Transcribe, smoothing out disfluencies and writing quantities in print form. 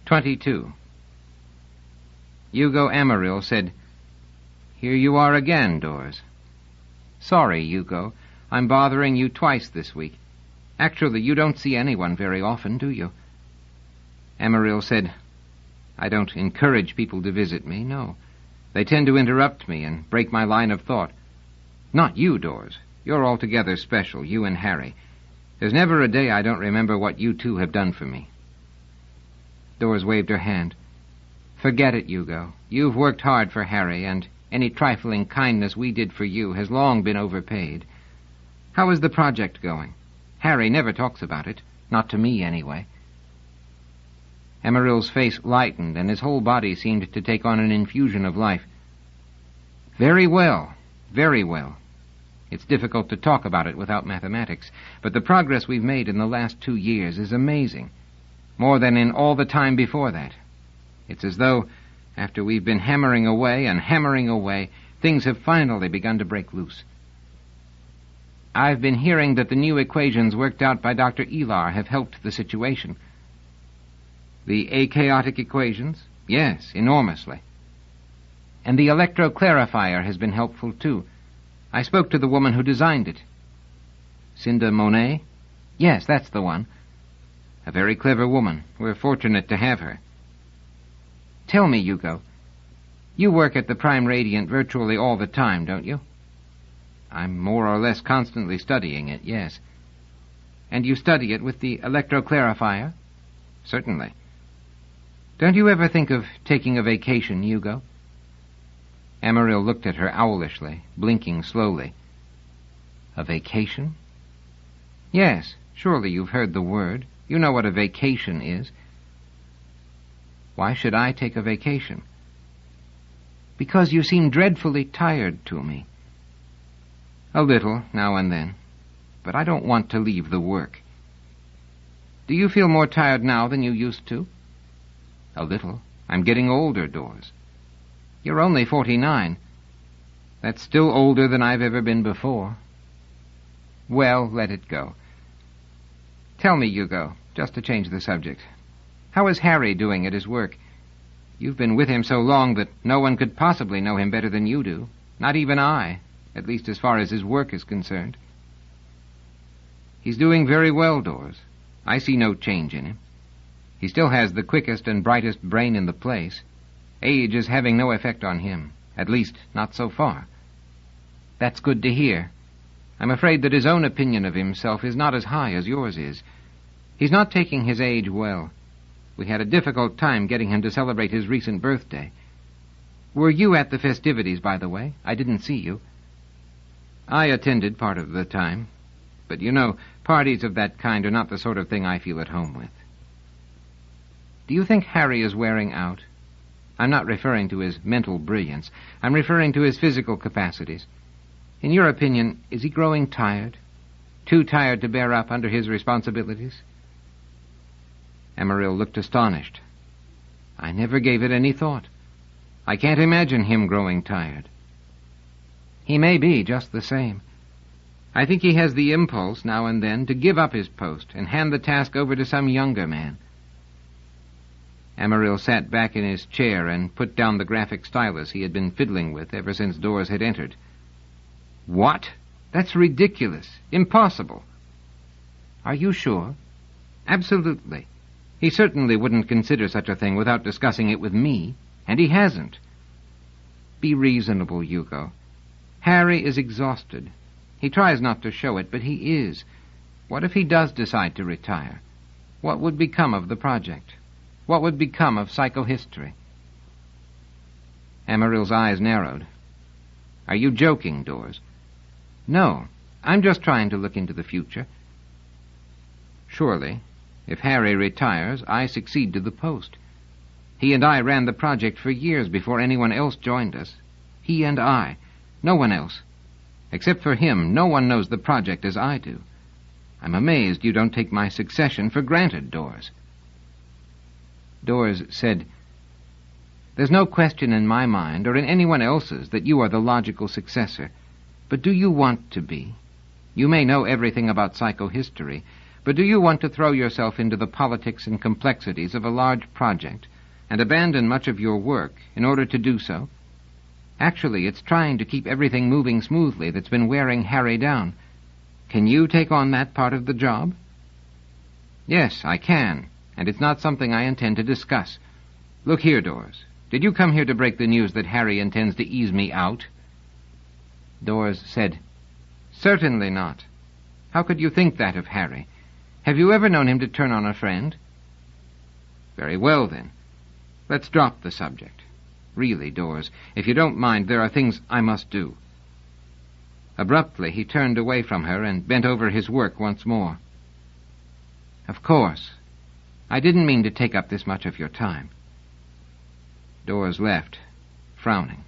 22. Hugo Amarillo said, "Here you are again, Dawes." "Sorry, Hugo. I'm bothering you twice this week. Actually, you don't see anyone very often, do you?" Amarillo said, "I don't encourage people to visit me, no. They tend to interrupt me and break my line of thought. Not you, Dawes. You're altogether special, you and Harry. There's never a day I don't remember what you two have done for me." Dawes waved her hand. "Forget it, Hugo. You've worked hard for Harry, and any trifling kindness we did for you has long been overpaid. How is the project going? Harry never talks about it. Not to me, anyway." Amarillo's face lightened, and his whole body seemed to take on an infusion of life. "Very well. Very well. It's difficult to talk about it without mathematics, but the progress we've made in the last 2 years is amazing. More than in all the time before that. It's as though, after we've been hammering away, things have finally begun to break loose. I've been hearing that the new equations worked out by Dr. Elar have helped the situation." "The achaotic equations?" "Yes, enormously." "And the electroclarifier has been helpful, too. I spoke to the woman who designed it." "Cinda Monet?" "Yes, that's the one." "A very clever woman. We're fortunate to have her." "Tell me, Hugo, you work at the Prime Radiant virtually all the time, don't you?" "I'm more or less constantly studying it, yes." "And you study it with the electroclarifier?" "Certainly." "Don't you ever think of taking a vacation, Hugo?" Amarillo looked at her owlishly, blinking slowly. "A vacation?" "Yes, surely you've heard the word. You know what a vacation is." "Why should I take a vacation?" "Because you seem dreadfully tired to me." "A little, now and then. But I don't want to leave the work." "Do you feel more tired now than you used to?" "A little. I'm getting older, Dawes." "You're only 49. "That's still older than I've ever been before." "Well, let it go. Tell me, Hugo, just to change the subject, how is Harry doing at his work? You've been with him so long that no one could possibly know him better than you do. Not even I, at least as far as his work is concerned." "He's doing very well, Dawes. I see no change in him. He still has the quickest and brightest brain in the place. Age is having no effect on him, at least not so far." "That's good to hear. I'm afraid that his own opinion of himself is not as high as yours is. He's not taking his age well. We had a difficult time getting him to celebrate his recent birthday. Were you at the festivities, by the way? I didn't see you." "I attended part of the time. But, you know, parties of that kind are not the sort of thing I feel at home with." "Do you think Harry is wearing out? I'm not referring to his mental brilliance. I'm referring to his physical capacities. In your opinion, is he growing tired? Too tired to bear up under his responsibilities?" Amarillo looked astonished. "I never gave it any thought. I can't imagine him growing tired." "He may be just the same. I think he has the impulse, now and then, to give up his post and hand the task over to some younger man." Amarillo sat back in his chair and put down the graphic stylus he had been fiddling with ever since Dawes had entered. "What? That's ridiculous. Impossible." "Are you sure?" "Absolutely. He certainly wouldn't consider such a thing without discussing it with me, and he hasn't." "Be reasonable, Hugo. Harry is exhausted. He tries not to show it, but he is. What if he does decide to retire? What would become of the project? What would become of psychohistory?" Amarillo's eyes narrowed. "Are you joking, Dawes?" "No, I'm just trying to look into the future." "Surely, if Harry retires, I succeed to the post. He and I ran the project for years before anyone else joined us. He and I. No one else. Except for him, no one knows the project as I do. I'm amazed you don't take my succession for granted, Dawes." Dawes said, "There's no question in my mind, or in anyone else's, that you are the logical successor. But do you want to be? You may know everything about psychohistory, But do you want to throw yourself into the politics and complexities of a large project and abandon much of your work in order to do so? Actually, it's trying to keep everything moving smoothly that's been wearing Harry down. Can you take on that part of the job? Yes, I can, and it's not something I intend to discuss. Look here, Dawes. Did you come here to break the news that Harry intends to ease me out? Dawes said, Certainly not. How could you think that of Harry? Have you ever known him to turn on a friend? Very well, then. Let's drop the subject. Really, Dawes, if you don't mind, there are things I must do. Abruptly, he turned away from her and bent over his work once more. Of course. I didn't mean to take up this much of your time. Dawes left, frowning.